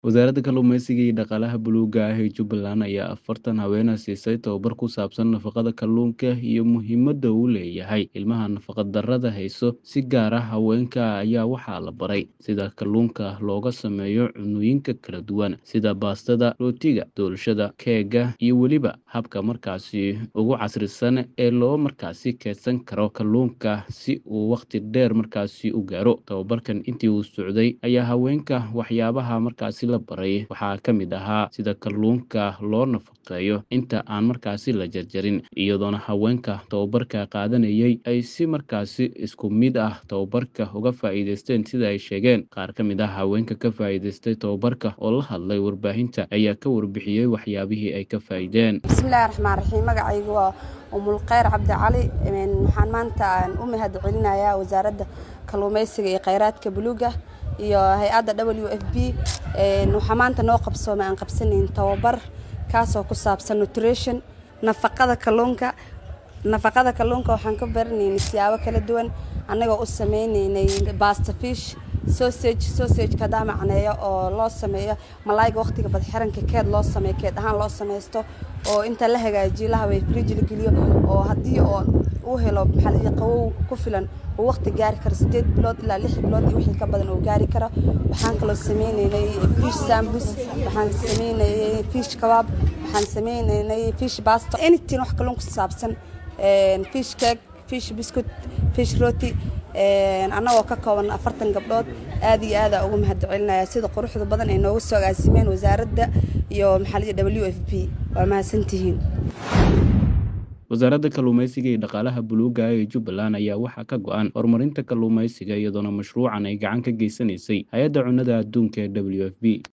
Wasaaradda Kalluumeysiga iyo Dhaqaalaha Buluugga ah ee Jubbaland ayaa 40 haween siisay tababar ku saabsan nafaqada kalluunka iyo muhiimadda uu leeyahay ilmaha nafaqo-darrada hayso. Si gaar ah, haweenka ayaa waxaa la baray sida kalluunka looga sameeyo cunnooyinka kala duwan sida baastada, rootiga, doolshada, keega, iyo weliba habka ugu casrisan ee loo kaydsan karo kalluunka si uu waqti dheer u gaaro. Tababarkan intii uu socday ayaa haweenka waxyaabaha la baray waxaa ka mid ahaa sida kalluunka loo nafaqeeyo inta aan la jarjarin, iyadoona haweenka tababarka qaadanayay ay si isku mid ah tababarka uga faa'iideysteen. Sida ay sheegeen qaar ka mid ah haweenka ka faa'iideystay tababarka oo la hadlay warbaahinta ayaa ka warbixiyey waxyaabihii ay ka faa'iideen. bismillaahi raxmaani raxiim. magacaygu waa umul khayr cabdi cali. waxaan maanta u mahadcelinayaa wasaaradda kalluumeysiga iyo kheyraadka buluugga iyo hay'adda WFP. waxaa maanta noo qabsoomay aan qabsanayn tababar kaasoo ku saabsan nutrition nafaqada kalluunka. waxaan ka baranaynay siyaabo kala duwan annagoo u sameynaynay pasta fish sausage ka macneeyo oo loo sameeyo malaayga waqtiga badxiranka keed loo sameeyo, keed ahaan loo sameysto oo inta la hagaajiyo la habeeyo fridge la geliyo oo haddii uu helo qabow ku filan oo waqti gaari karo 8 bilood ilaa 6 bilood iyo wixii ka badan oo gaari karo. waxaan kaloo sameynaynay fish sambus, waxaan sameynaynay fish kebab, waxaan sameynaynay fish pasta, anything wax kalluun ku saabsan, fish cake, fish biscuit, fish roti. annagoo ka kooban 40 gabdhood. aad iyo aad ugu mahadcelinayaa sida quruxda badan ay nooga soo agaasimeen wasaaradda iyo WFP. waa mahadsantihiin. Wasaaradda Kalluumeysiga iyo Dhaqaalaha Buluugga ah ee Jubbaland ayaa waxaa ka go'an horumarinta kalluumeysiga, iyadoona mashruucan ay gacan ka geysanaysay Hay'adda Cunnada Adduunka ee WFP.